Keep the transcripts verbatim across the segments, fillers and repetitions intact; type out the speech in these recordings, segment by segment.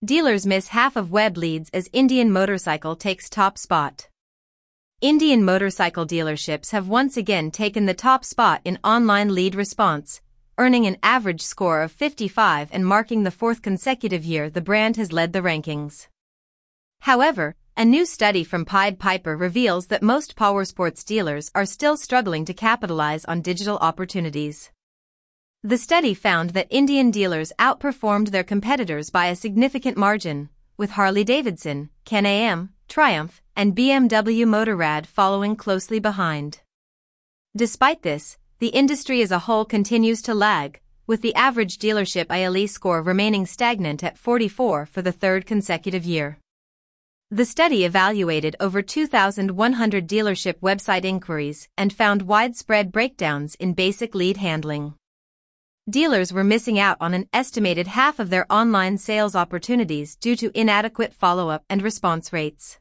Dealers miss half of web leads as Indian Motorcycle takes top spot. Indian motorcycle dealerships have once again taken the top spot in online lead response, earning an average score of fifty-five and marking the fourth consecutive year the brand has led the rankings. However, a new study from Pied Piper reveals that most powersports dealers are still struggling to capitalize on digital opportunities. The study found that Indian dealers outperformed their competitors by a significant margin, with Harley-Davidson, Can-Am, Triumph, and B M W Motorrad following closely behind. Despite this, the industry as a whole continues to lag, with the average dealership I L E score remaining stagnant at forty-four for the third consecutive year. The study evaluated over two thousand one hundred dealership website inquiries and found widespread breakdowns in basic lead handling. Dealers were missing out on an estimated half of their online sales opportunities due to inadequate follow-up and response rates.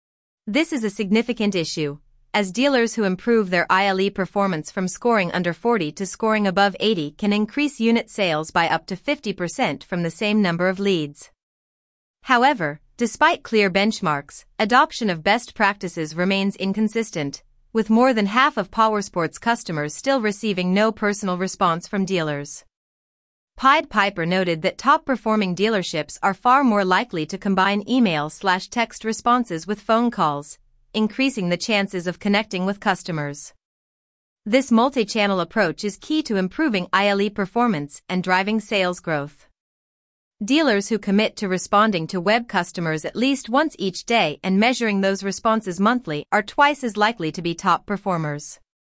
This is a significant issue, as dealers who improve their I L E performance from scoring under forty to scoring above eighty can increase unit sales by up to fifty percent from the same number of leads. However, despite clear benchmarks, adoption of best practices remains inconsistent, with more than half of powersports customers still receiving no personal response from dealers. Pied Piper noted that top-performing dealerships are far more likely to combine email/text responses with phone calls, increasing the chances of connecting with customers. This multi-channel approach is key to improving I L E performance and driving sales growth. Dealers who commit to responding to web customers at least once each day and measuring those responses monthly are twice as likely to be top performers.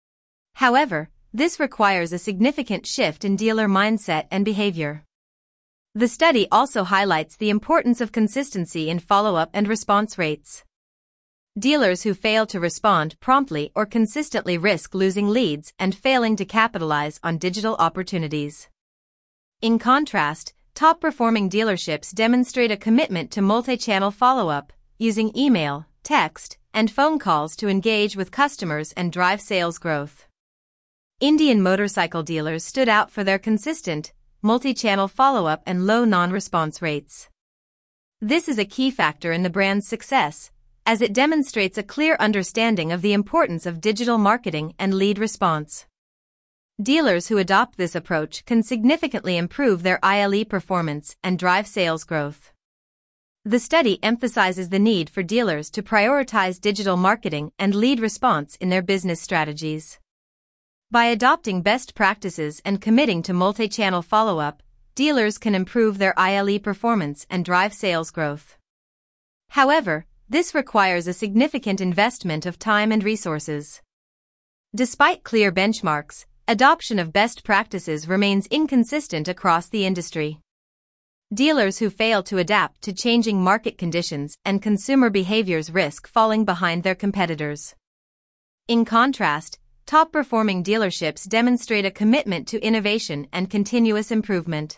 However, this requires a significant shift in dealer mindset and behavior. The study also highlights the importance of consistency in follow-up and response rates. Dealers who fail to respond promptly or consistently risk losing leads and failing to capitalize on digital opportunities. In contrast, top-performing dealerships demonstrate a commitment to multi-channel follow-up, using email, text, and phone calls to engage with customers and drive sales growth. Indian motorcycle dealers stood out for their consistent, multi-channel follow-up and low non-response rates. This is a key factor in the brand's success, as it demonstrates a clear understanding of the importance of digital marketing and lead response. Dealers who adopt this approach can significantly improve their I L E performance and drive sales growth. The study emphasizes the need for dealers to prioritize digital marketing and lead response in their business strategies. By adopting best practices and committing to multi-channel follow-up, dealers can improve their I L E performance and drive sales growth. However, this requires a significant investment of time and resources. Despite clear benchmarks, adoption of best practices remains inconsistent across the industry. Dealers who fail to adapt to changing market conditions and consumer behaviors risk falling behind their competitors. In contrast, top-performing dealerships demonstrate a commitment to innovation and continuous improvement.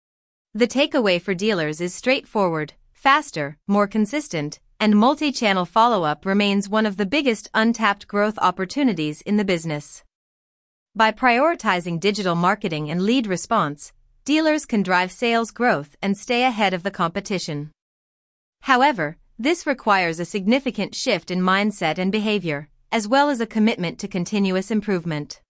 The takeaway for dealers is straightforward: faster, more consistent, and multi-channel follow-up remains one of the biggest untapped growth opportunities in the business. By prioritizing digital marketing and lead response, dealers can drive sales growth and stay ahead of the competition. However, this requires a significant shift in mindset and behavior, as well as a commitment to continuous improvement.